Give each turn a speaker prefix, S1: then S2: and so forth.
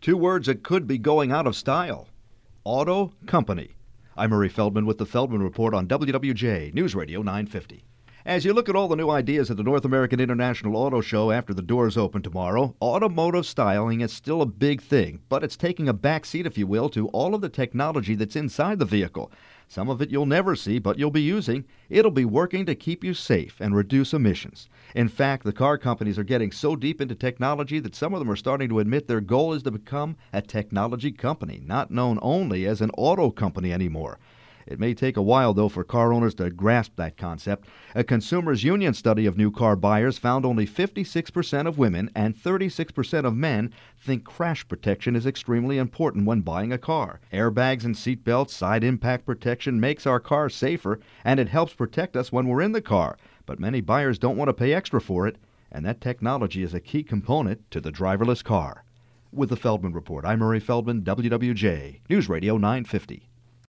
S1: Two words that could be going out of style. Auto Company. I'm Murray Feldman with the Feldman Report on WWJ News Radio 950. As you look at all the new ideas at the North American International Auto Show after the doors open tomorrow, automotive styling is still a big thing, but it's taking a back seat, if you will, to all of the technology that's inside the vehicle. Some of it you'll never see, but you'll be using. It'll be working to keep you safe and reduce emissions. In fact, the car companies are getting so deep into technology that some of them are starting to admit their goal is to become a technology company, not known only as an auto company anymore. It may take a while, though, for car owners to grasp that concept. A Consumers Union study of new car buyers found only 56% of women and 36% of men think crash protection is extremely important when buying a car. Airbags and seatbelts, side impact protection makes our cars safer, and it helps protect us when we're in the car. But many buyers don't want to pay extra for it, and that technology is a key component to the driverless car. With the Feldman Report, I'm Murray Feldman, WWJ News Radio 950.